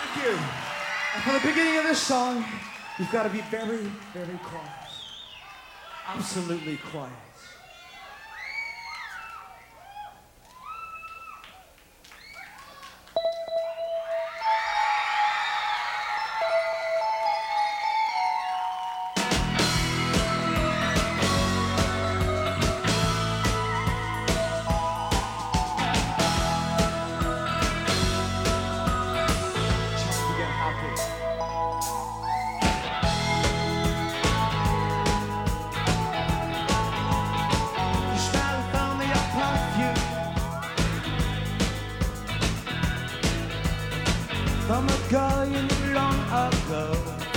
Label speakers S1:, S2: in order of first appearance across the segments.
S1: Thank you. And for the beginning of this song, you've got to be very, very quiet. Absolutely quiet. From a girl you knew long ago,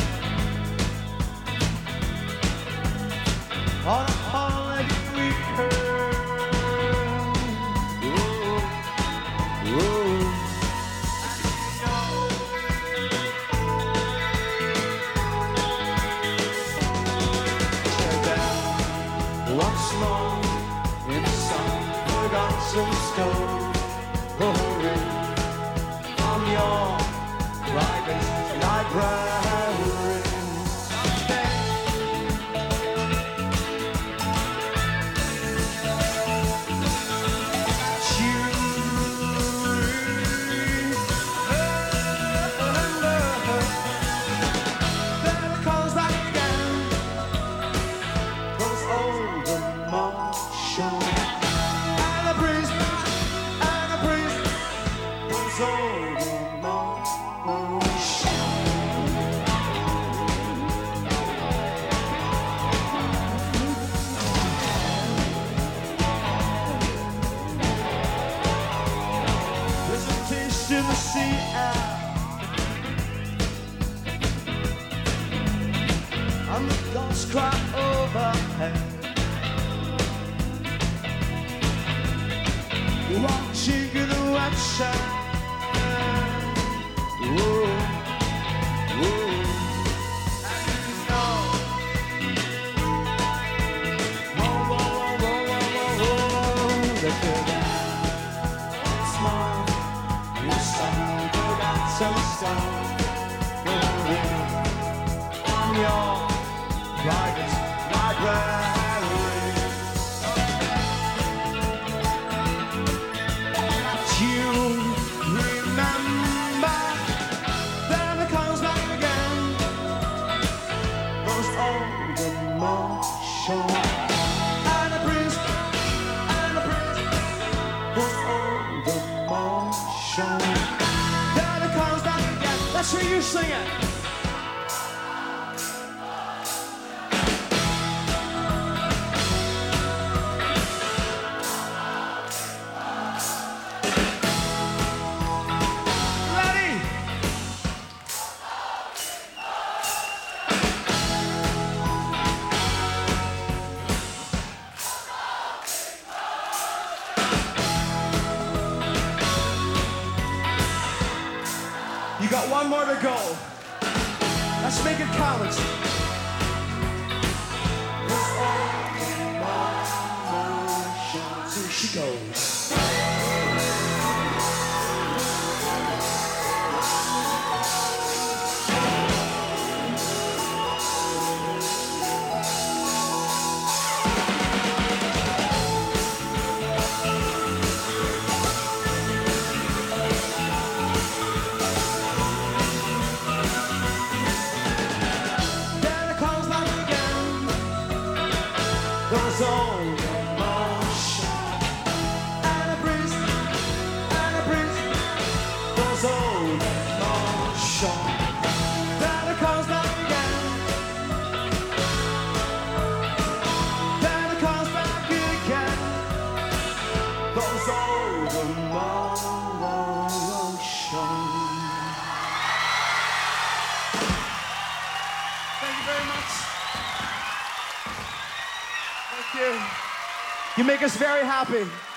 S1: on a holiday weekend. Ooh, ooh. Once more in some forgotten stone, from your private library. Then it comes back again, those old emotions, and the breeze, those old emotions. There's a taste in the sea air, and the gulls cry overhead, watching in the wet sand. Whoa, whoa. And you know, whoa, whoa, whoa, whoa, whoa, whoa. Look at that. Once more, you forgot some stuff. On your private library. You remember, then it comes back again, those old emotions, and the breeze, those old emotions. Then it comes back again. Let's hear you sing it. You got one more to go. Let's make it count. Here she goes. Those old emotions, and a breeze, those old emotions. Then it comes back again, then it comes back again, those old emotions. Thank you very much. Thank you. You make us very happy.